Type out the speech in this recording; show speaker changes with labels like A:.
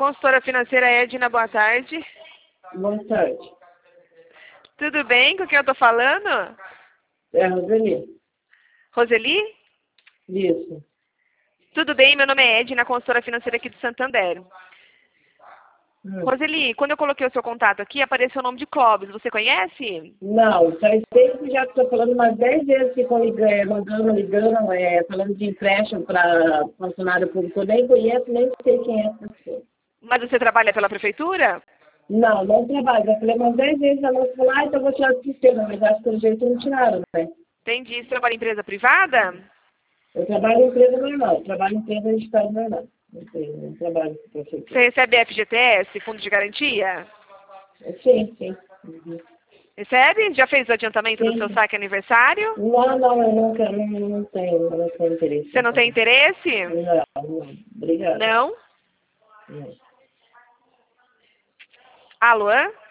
A: Consultora financeira Edna, boa tarde.
B: Boa tarde.
A: Tudo bem? Com quem eu estou falando?
B: É a Roseli.
A: Roseli?
B: Isso.
A: Tudo bem, meu nome é Edna, consultora financeira aqui do Santander. Roseli, quando eu coloquei o seu contato aqui, apareceu o nome de Clóvis. Você conhece?
B: Não, faz tempo que já estou falando umas 10 vezes que estão ligando, falando de empréstimo para funcionário público. Eu nem conheço, nem sei quem é essa pessoa.
A: Mas você trabalha pela prefeitura?
B: Não, não trabalho. Já falei umas 10 vezes, a moça falou, então eu vou tirar do sistema, mas acho que pelo jeito não tiraram, né?
A: Entendi. Você trabalha em empresa privada?
B: Eu trabalho em empresa normal, trabalho em empresa de estado normal. Não trabalho com prefeitura.
A: Você recebe FGTS, Fundo de Garantia?
B: Sim, sim. Uhum.
A: Recebe? Já fez o adiantamento do seu saque aniversário?
B: Não, eu não tenho interesse.
A: Você não tem interesse?
B: Não. Obrigada.
A: Não?
B: Não.
A: Alô?